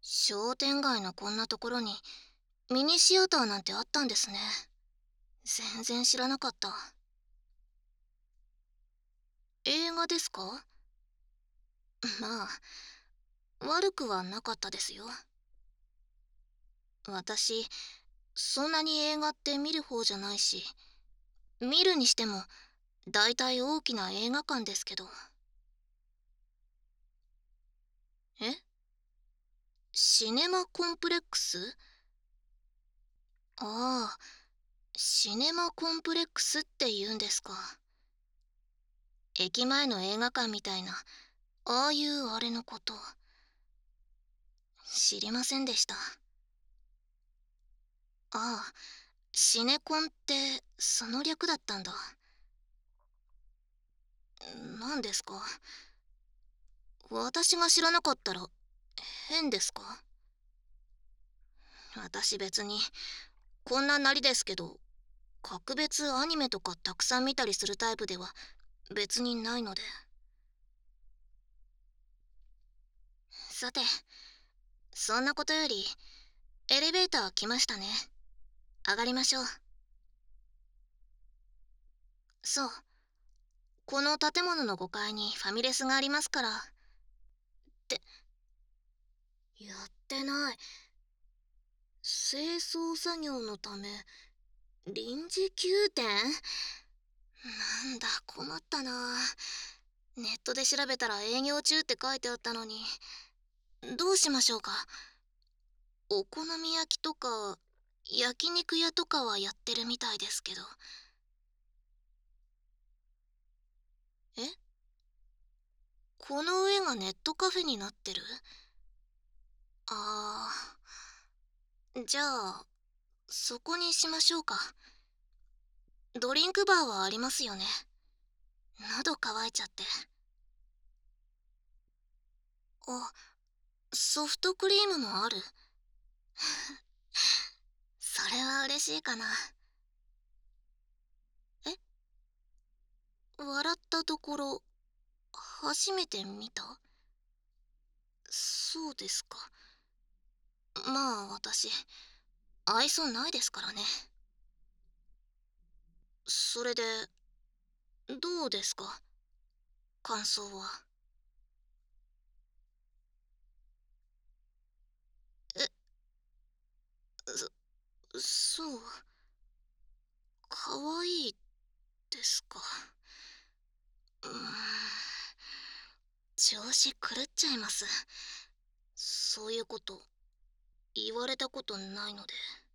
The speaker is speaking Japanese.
商店街のこんなところにミニシアターなんてあったんですね。全然知らなかった。映画ですか？まあ、悪くはなかったですよ。私、そんなに映画って見る方じゃないし、見るにしても、だいたい大きな映画館ですけど。え？シネマコンプレックス？ああ、シネマコンプレックスって言うんですか。駅前の映画館みたいな、ああいうあれのこと。知りませんでした。ああ、シネコンってその略だったんだ。何ですか？私が知らなかったら変ですか？私別にこんななりですけど、格別アニメとかたくさん見たりするタイプでは別にないので。さて、そんなことよりエレベーター来ましたね。上がりましょう。そう、この建物の5階にファミレスがありますから。ってやってない。清掃作業のため臨時休店？なんだ、困ったな。ネットで調べたら営業中って書いてあったのに。どうしましょうか？お好み焼きとか焼肉屋とかはやってるみたいですけど。え？この上がネットカフェになってる？あじゃあそこにしましょうか。ドリンクバーはありますよね。喉乾いちゃって。あ、ソフトクリームもある。それは嬉しいかな。え？笑ったところ初めて見た？そうですか。まあ私愛想ないですからね。それでどうですか、感想は？え、そう、かわいいですか。うーん、調子狂っちゃいます。そういうこと言われたことないので。